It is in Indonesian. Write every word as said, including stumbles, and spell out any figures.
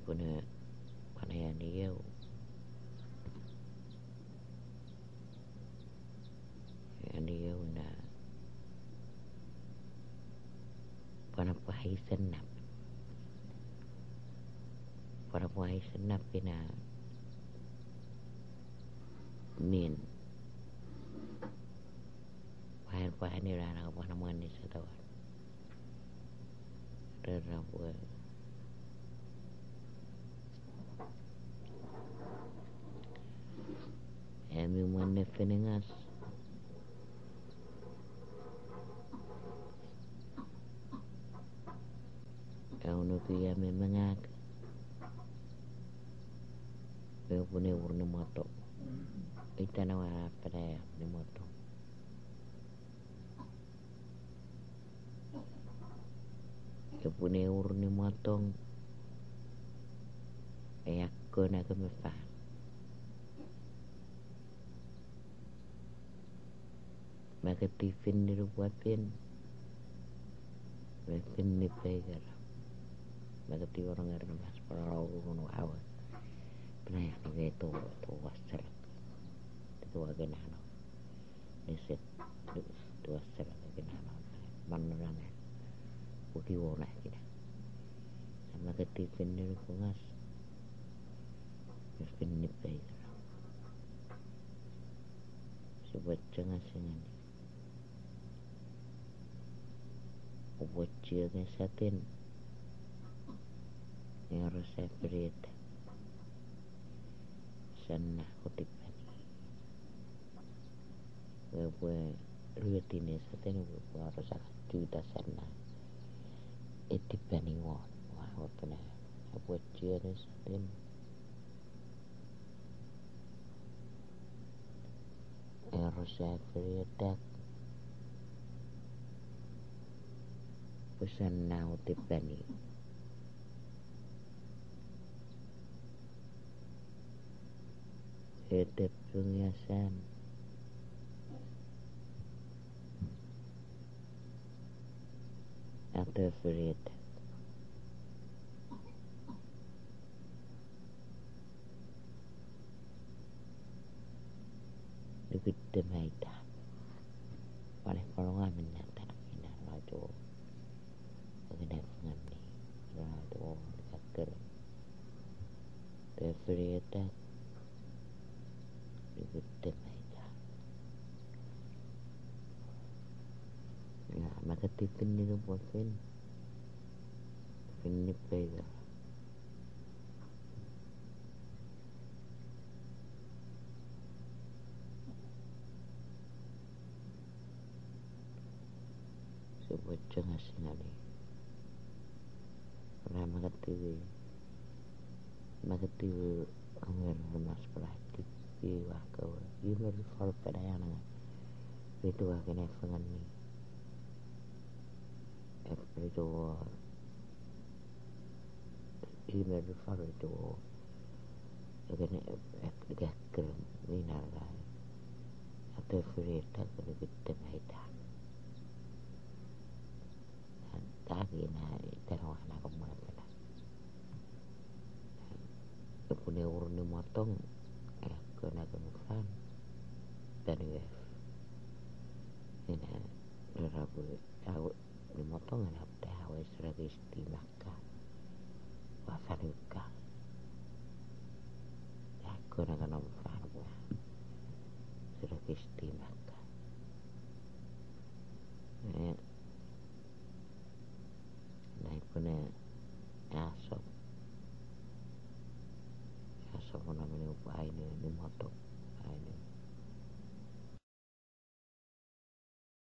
punya panean dia yang dia na panapahay senap panapahay senap pina min pahan-pahan ni rana ka panaman ni sa tawar rana po emi man feningas kauno kaya may mangag kaya punewur ni moto ita na wala pada ni moto kaya punewur ni motong kaya ko na kamipa magatifin ni rubuapin magpin ni pegar magati orang ngayon na mas parang kuno awa pinayak ni ito ito wasal ito wagan ano nisit ito wasal wagan ano manurang uki wala kita sama magati ni rupungas magpin ni pegar sebut jangan sengan buat cia satin yang harus saya beri sana kutipan gue rutin satin gue harus juta sana etipan iwan wah apa na buat cia satin yang harus saya beri pesan na kutipan ini hidup pengiasan atau ferit dikit demai dah oleh kolongan menyatakan ina lajo mengenai pengamni lajo dekat ferit dikit aja ya maka tipin ni buat pin pin ni pega sebut jangan singali pernah maka tiwi maka tiwi angin mas plastik iwa kau iwa rifal pada yang itu akhirnya pengen ni itu iwa rifal itu akhirnya agak kerem minar lah atau ferita kalau kita maidah tak kena terus nak kemana lah punya urun motong kena kemudian dan wef ini rabu tahu dimotong ada tahu sebagai istimaka wafaruka ya kena kena wafaruka sebagai istimaka eh naik punya asap asap namanya upaya ini di motor